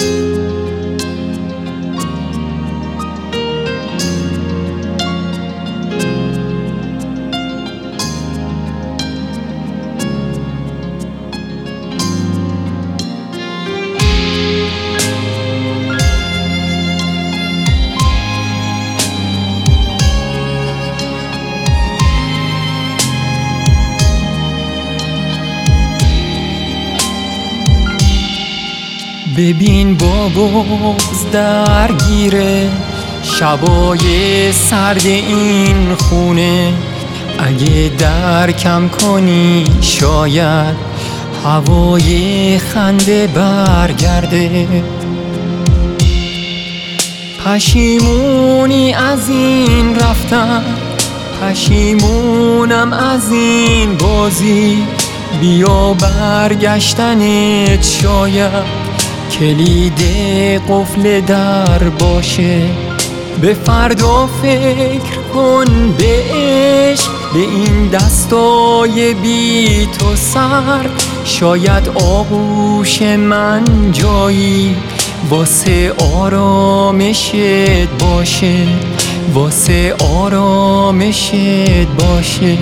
ببین با بغض درگیره شبای سرد این خونه، اگه درکم کنی شاید هوای خنده برگرده. پشیمونی از این رفتن، پشیمونم از این بازی، بیا برگشتنت شاید کلید قفل در باشه. به فردا فکر کن، به عشق، به این دستای بی تو سر، شاید آغوش من جایی واسه آرامشت باشه، واسه آرامشت باشه.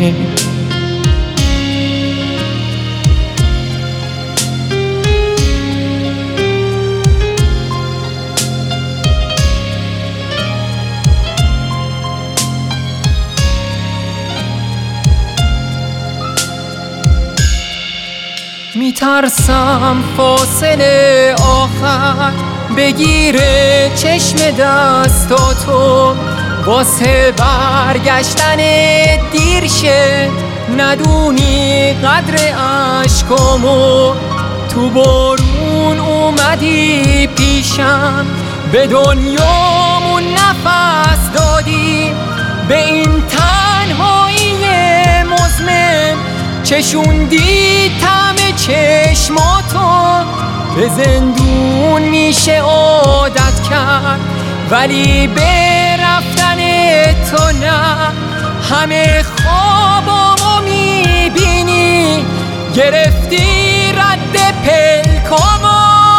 میترسم فاصله آخر بگیره چشم دستاتو، واسه برگشتن دیر شه، ندونی قدر عشقامو. تو بارون اومدی پیشم، به دنیامون نفس دادی، به این تنهایی مزمن چشوندی طعم چشماتو. به زندون میشه عادت کرد ولی به رفتن تو نه. همه خوابامو میبینی، گرفتی رد پلکامو.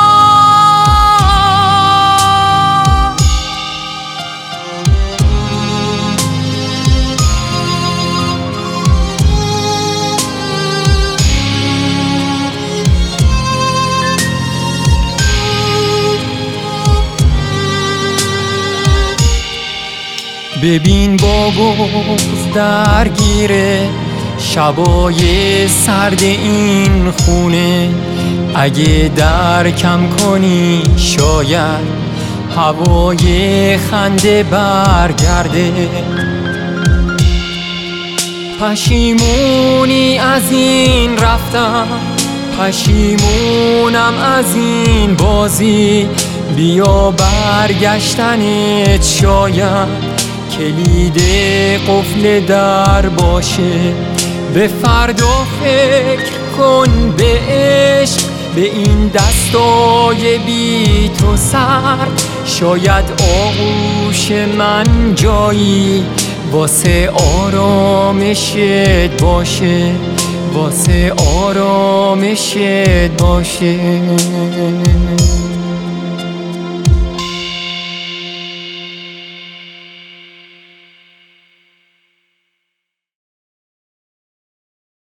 ببین با بغض درگیره شبای سرد این خونه، اگه درکم کنی شاید هوای خنده برگرده. پشیمونی از این رفتن، پشیمونم از این بازی، بیا برگشتنت شاید کلید قفل در باشه. به فردا فکر کن، به عشق، به این دستای بی تو سر، شاید آغوش من جایی واسه آرامشت باشه، واسه آرامشت باشه.